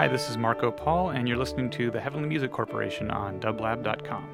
Hi, this is Marco Paul, and you're listening to the Heavenly Music Corporation on dublab.com.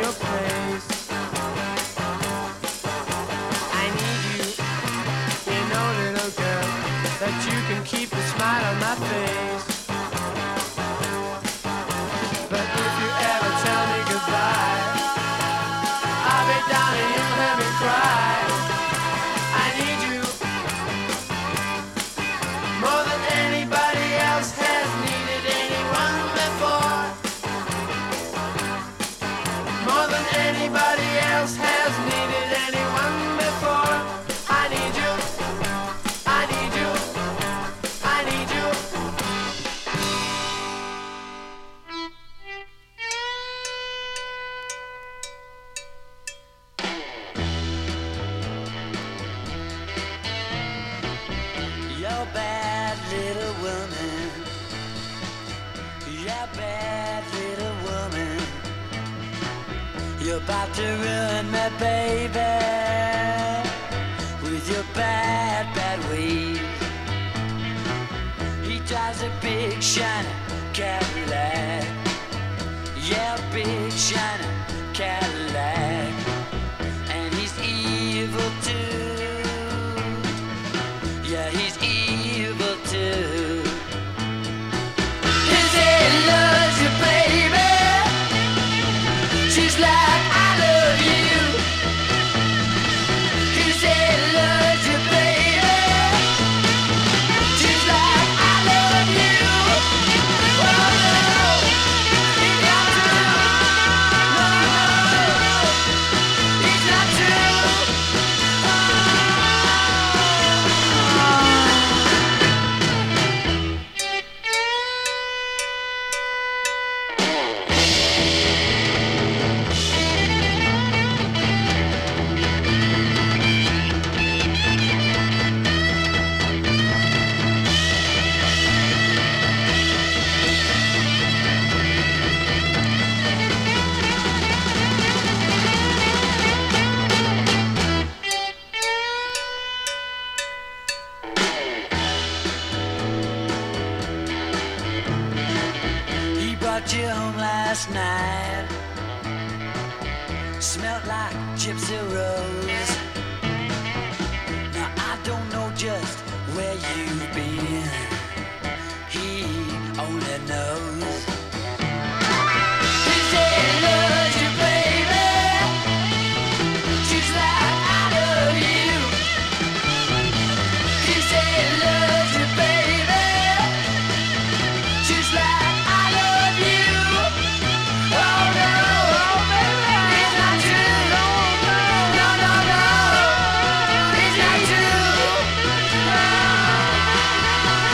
your place. I need you, you know, little girl, that you can keep a smile on my face. But if you ever tell me goodbye, I'll be down and you'll hear me cry. I need you more than anybody else has needed anyone before. More than anybody else has needed anyone before. I need you, I need you, I need you. You're a bad little woman. You're a bad little woman. You're about to ruin me, baby, with your bad, bad ways. He drives a big shiny Cadillac. Yeah, big shiny Cadillac. And he's evil too. Yeah, he's evil too. He said he loves you, baby. She's like, I love you. He said he loves you, baby. She's like, I love you. Oh no, he's not true. No, he's not true. He brought you home last night. Smelled like Gypsy Rose. Now I don't know just where you've been. He only knows. He said he loves you, baby. She's like, I love you. He said he loves you, baby. She's like, I love you. Oh no, oh baby, it's not true. No, no, no, it's not true.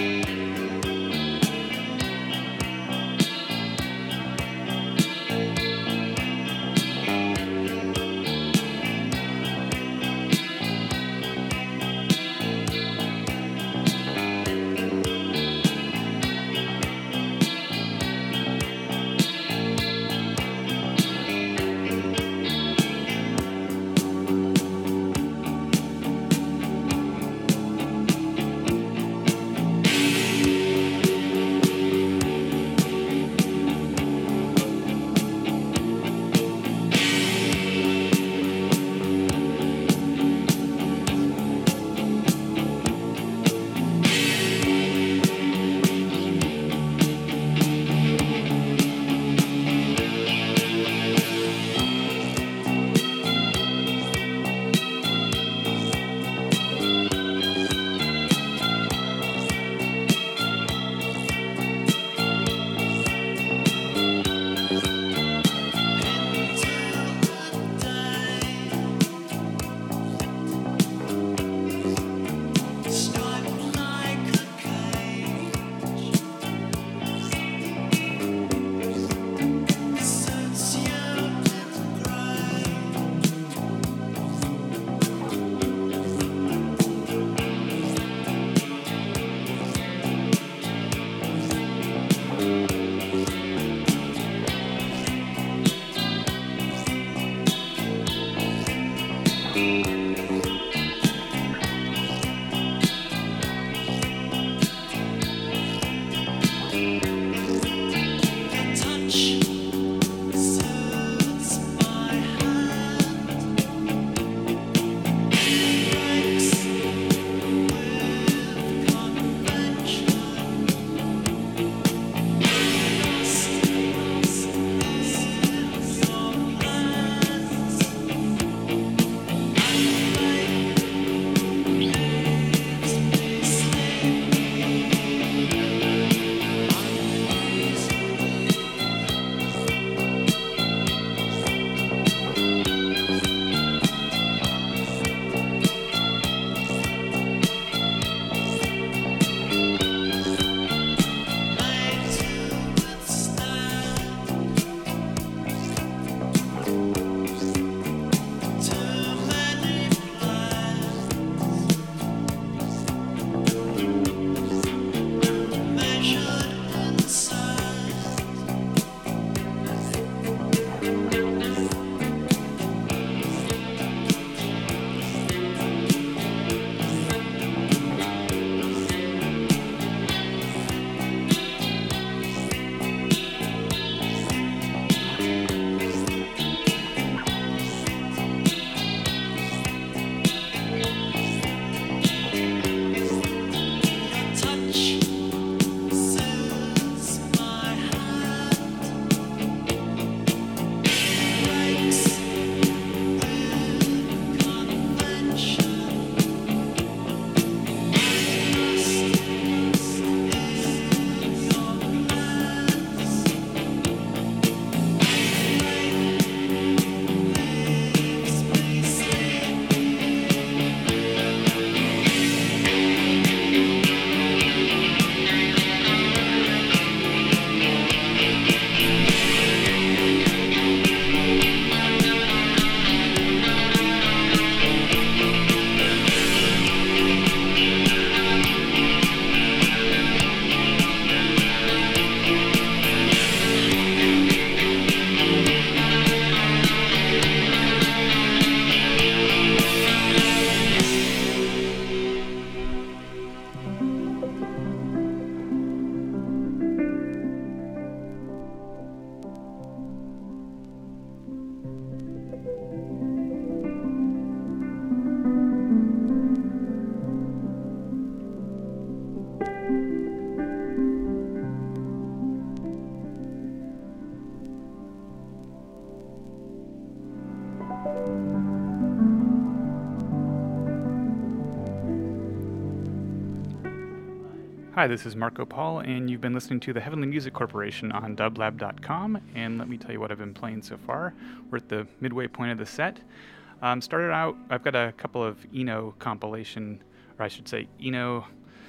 Hi, this is Marco Paul, and you've been listening to the Heavenly Music Corporation on dublab.com. And let me tell you what I've been playing so far. We're at the midway point of the set. Started out, I've got a couple of Eno compilation, or I should say Eno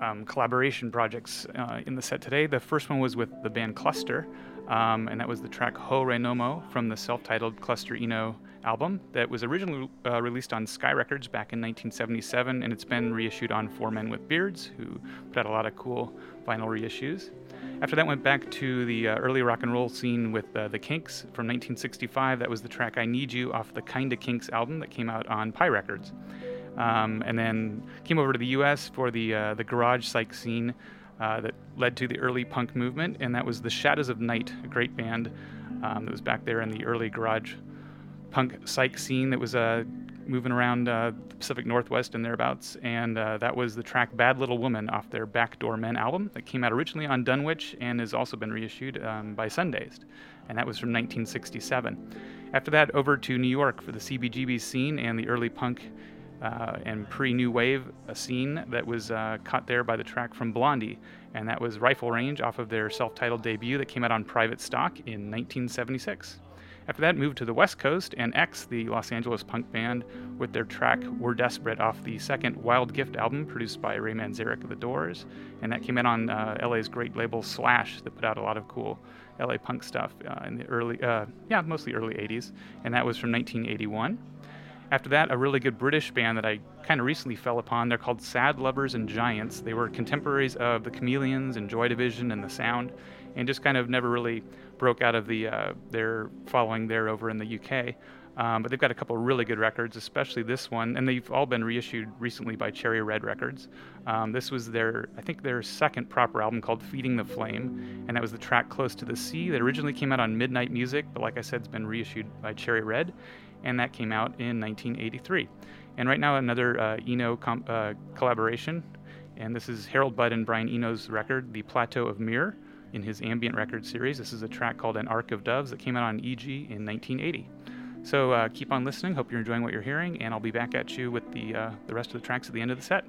collaboration projects in the set today. The first one was with the band Cluster, and that was the track Ho Re Nomo from the self-titled Cluster Eno album that was originally released on Sky Records back in 1977, and it's been reissued on Four Men with Beards, who put out a lot of cool vinyl reissues. After that, went back to the early rock and roll scene with the Kinks from 1965. That was the track I Need You off the Kinda Kinks album that came out on Pi Records. And then came over to the U.S. for the garage psych scene that led to the early punk movement, and that was the Shadows of Night, a great band that was back there in the early garage punk psych scene that was moving around the Pacific Northwest and thereabouts, and that was the track Bad Little Woman off their Backdoor Men album that came out originally on Dunwich and has also been reissued by Sundazed, and that was from 1967. After that, over to New York for the CBGB scene and the early punk and pre-New Wave, a scene that was caught there by the track from Blondie, and that was Rifle Range off of their self-titled debut that came out on Private Stock in 1976. After that, moved to the West Coast, and X, the Los Angeles punk band, with their track We're Desperate off the second Wild Gift album produced by Ray Manzarek of The Doors, and that came out on LA's great label Slash that put out a lot of cool LA punk stuff in the early, mostly early 80s, and that was from 1981. After that, a really good British band that I kind of recently fell upon. They're called Sad Lovers and Giants. They were contemporaries of the Chameleons and Joy Division and The Sound, and just kind of never really broke out of their following there over in the UK. But they've got a couple of really good records, especially this one, and they've all been reissued recently by Cherry Red Records. This was their second proper album called Feeding the Flame, and that was the track Close to the Sea that originally came out on Midnight Music, but like I said, it's been reissued by Cherry Red, and that came out in 1983. And right now, another Eno collaboration, and this is Harold Budd and Brian Eno's record, The Plateau of Mir, in his ambient record series. This is a track called An Ark of Doves that came out on EG in 1980. So keep on listening. Hope you're enjoying what you're hearing, and I'll be back at you with the rest of the tracks at the end of the set.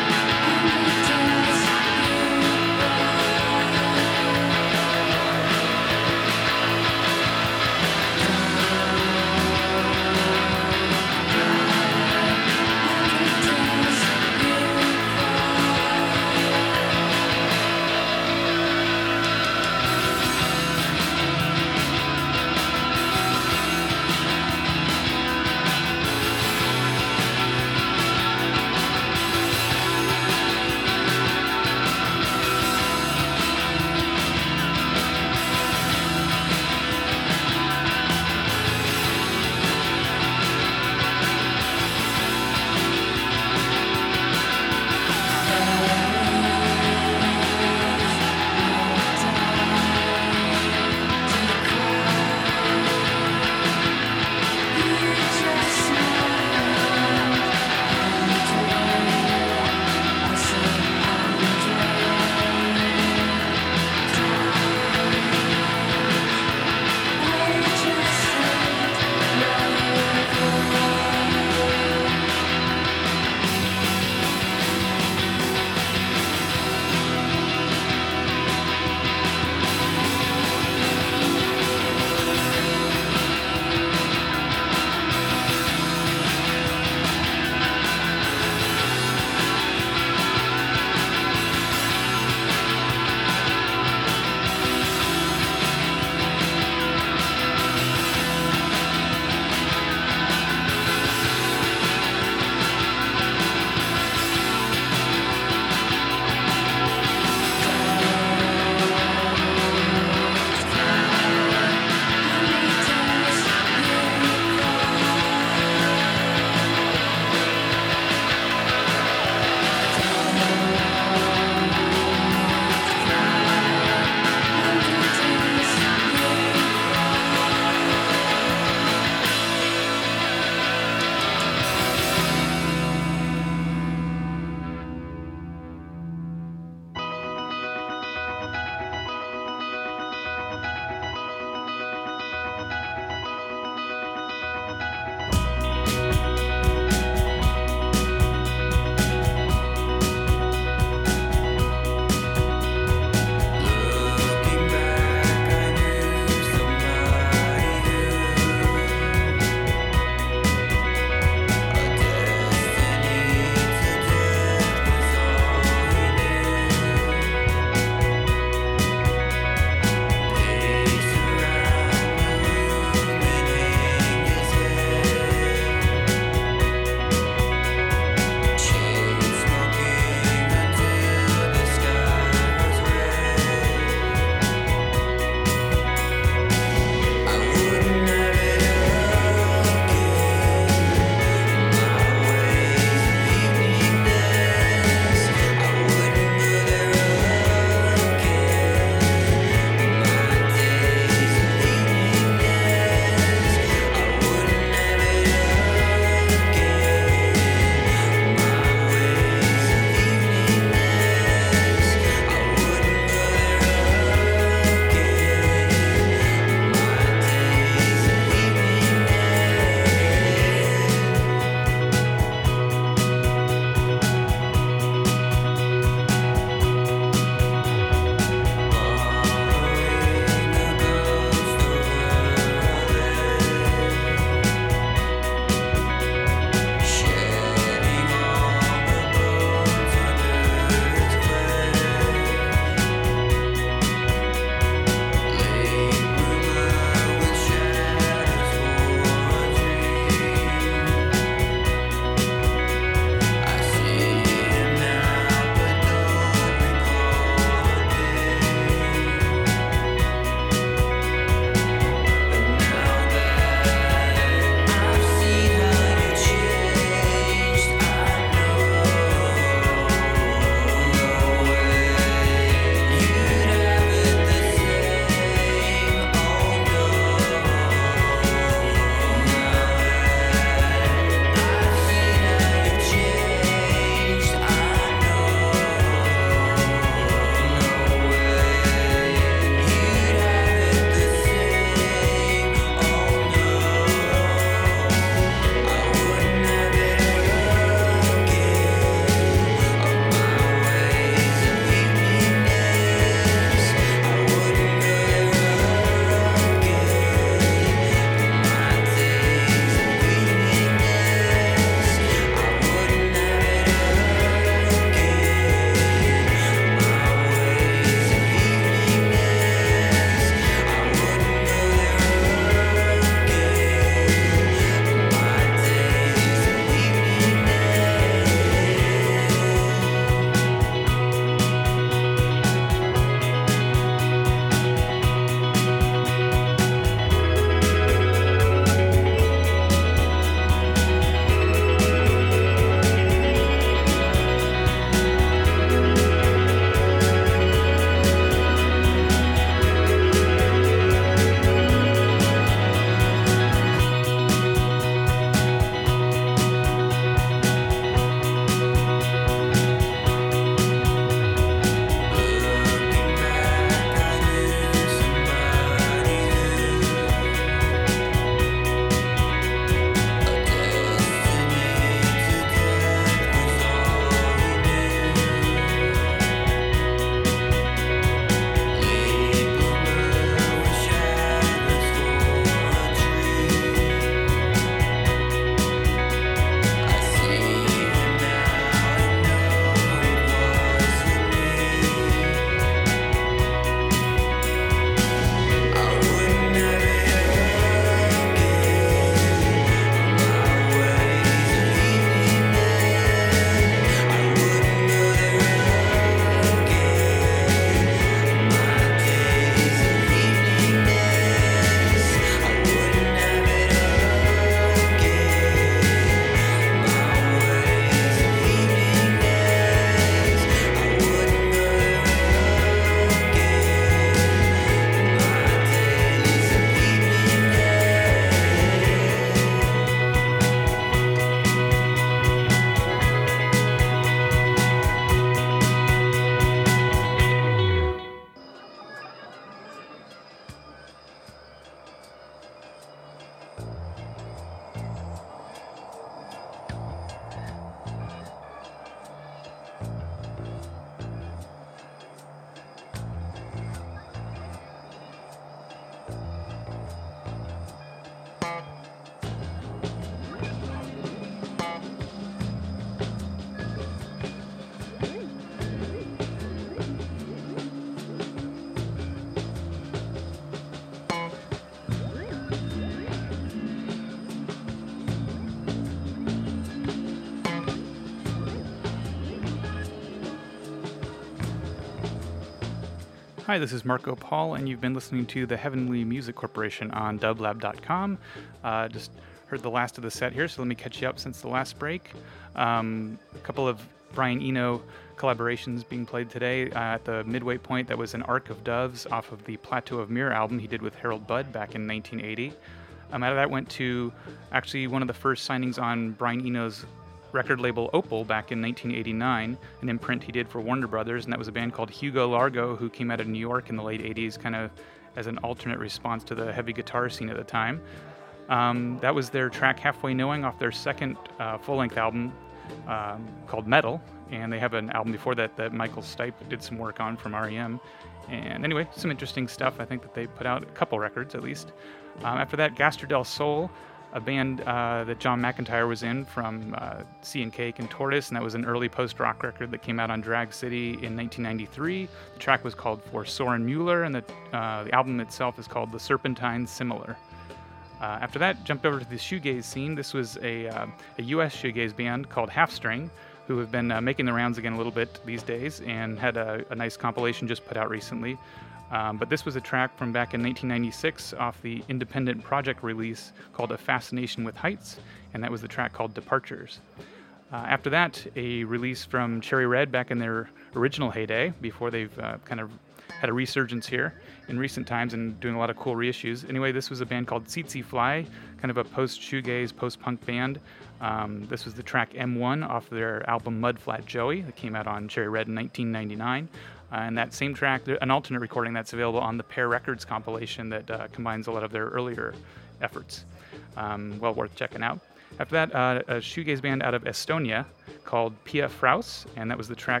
Hi, this is Marco Paul, and you've been listening to the Heavenly Music Corporation on dublab.com. Just heard the last of the set here, so let me catch you up since the last break. A couple of Brian Eno collaborations being played today at the midway point. That was an Ark of Doves off of the Plateau of Mir album he did with Harold Budd back in 1980. Out of that went to actually one of the first signings on Brian Eno's record label Opal back in 1989, an imprint he did for Warner Brothers, and that was a band called Hugo Largo, who came out of New York in the late 80s, kind of as an alternate response to the heavy guitar scene at the time. That was their track Halfway Knowing off their second full-length album called Metal, and they have an album before that Michael Stipe did some work on from REM. And anyway, some interesting stuff. I think that they put out a couple records at least. After that, Gaster del Sol, a band that John McEntire was in from Sea and Cake and Tortoise, and that was an early post-rock record that came out on Drag City in 1993. The track was called For Soren Mueller, and the album itself is called The Serpentine Similar. After that, jumped over to the shoegaze scene. This was a U.S. shoegaze band called Half String, who have been making the rounds again a little bit these days, and had a nice compilation just put out recently. But this was a track from back in 1996 off the independent project release called A Fascination with Heights, and that was the track called Departures. After that, a release from Cherry Red back in their original heyday, before they've kind of had a resurgence here in recent times and doing a lot of cool reissues. Anyway, this was a band called Tsetse Fly, kind of a post-shoegaze, post-punk band. This was the track M1 off their album Mudflat Joey that came out on Cherry Red in 1999. And that same track, an alternate recording that's available on the Pear Records compilation that combines a lot of their earlier efforts. Well worth checking out. After that, a shoegaze band out of Estonia called Pia Fraus, and that was the track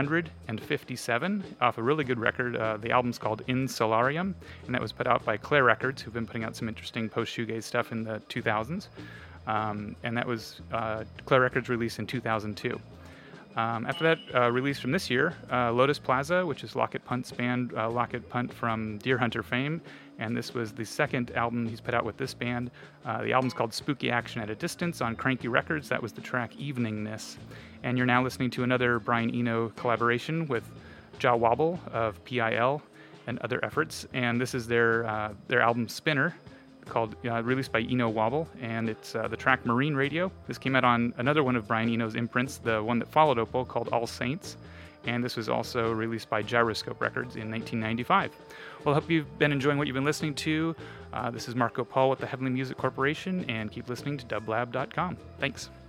457 off a really good record. The album's called In Solarium, and that was put out by Claire Records, who've been putting out some interesting post-shoegaze stuff in the 2000s. And that was Claire Records released in 2002. After that, release from this year, Lotus Plaza, which is Lockett Punt's band, Lockett Punt from Deer Hunter fame, and this was the second album he's put out with this band. The album's called Spooky Action at a Distance on Cranky Records. That was the track Eveningness. And you're now listening to another Brian Eno collaboration with Jah Wobble of PIL and other efforts, and this is their album Spinner, called released by Eno Wobble, and it's the track Marine Radio. This came out on another one of Brian Eno's imprints, the one that followed Opal, called All Saints, and this was also released by Gyroscope Records in 1995. Well, I hope you've been enjoying what you've been listening to. This is Marco Paul with the Heavenly Music Corporation, and keep listening to dublab.com. Thanks.